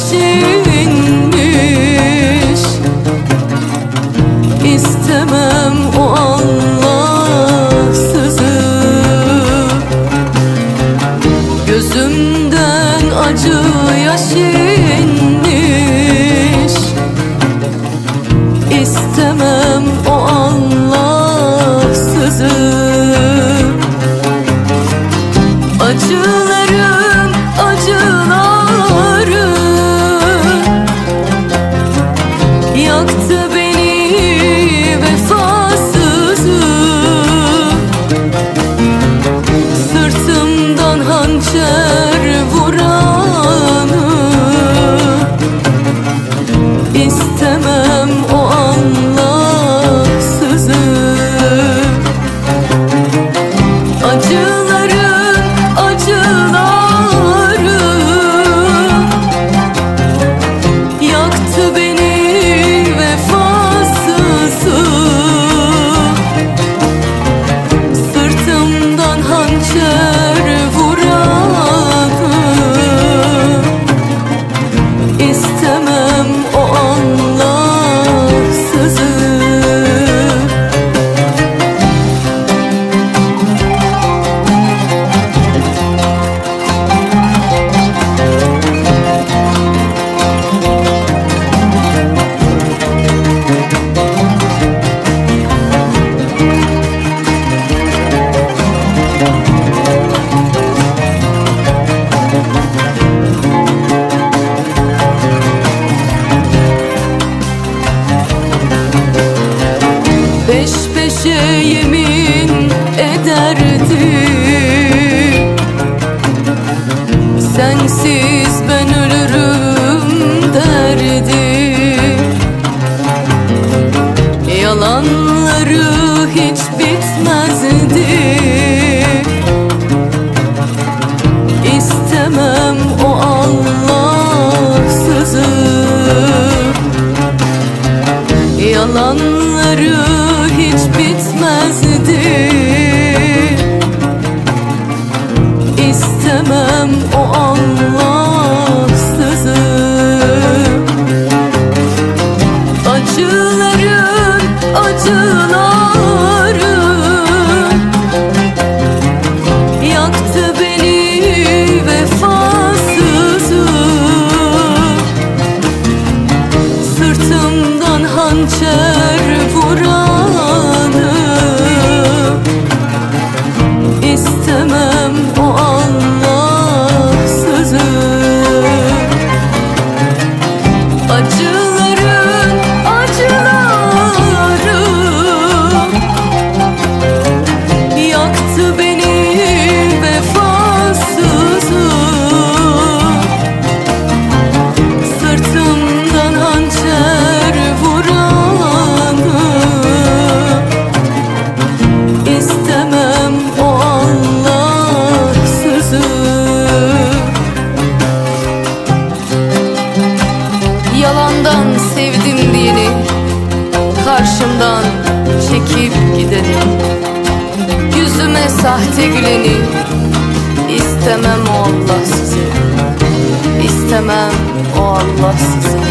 inmiş. İstemem o Allahsızı. Gözümden acı yaş inmiş. İstemem o Allahsızı. Acılarım, acılarım yaktı beni vefasızı. Sırtımdan hançer vuranı istemem o Allahsızı. Acılarım, acılarım yaktı beni vefasızı. Sırtımdan hançer vuranı istemem o Allahsızı. Peş peşe yemin ederdim, sensiz ben ölürüm derdim. Yalanları hiç bitmezdi. İstemem o Allahsızı. Yalanları hiç bitmezdi. İstemem o Allahsızı. Acılarım, acılarım yaktı beni vefasızı. Sırtımdan hançer vuranı istemem o Allahsızı. Acılarım, acılarım yaktı beni vefasızı. Sırtımdan hançer vuranı istemem o Allahsızı. Yalandan sevdim diyeni, karşımdan çekip gideni, yüzüme sahte güleni istemem o Allahsızı. İstemem o Allahsızı.